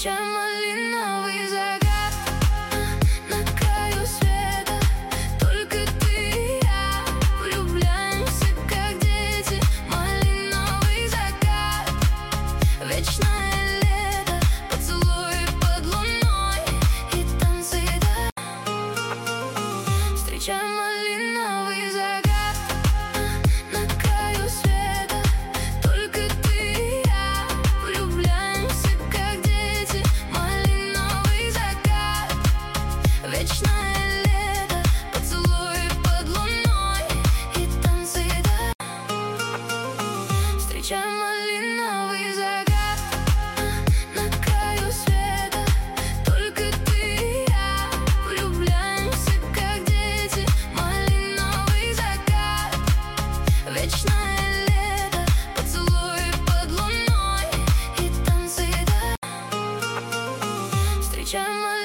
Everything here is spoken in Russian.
Встречаем малиновый закат на краю света. Только ты и я влюбляемся, как дети. Малиновый закат, вечное лето, поцелуи под луной и танцы до. Встречаем малиновый закат на краю света. Только ты и я влюбляемся, как дети. Малиновый закат, вечное лето, поцелуи под луной и танцы до. Встречаем малиновый закат на краю света. Только ты и я влюбляемся, как дети. Малиновый закат, вечное лето, поцелуи под луной и танцы до. Встречаем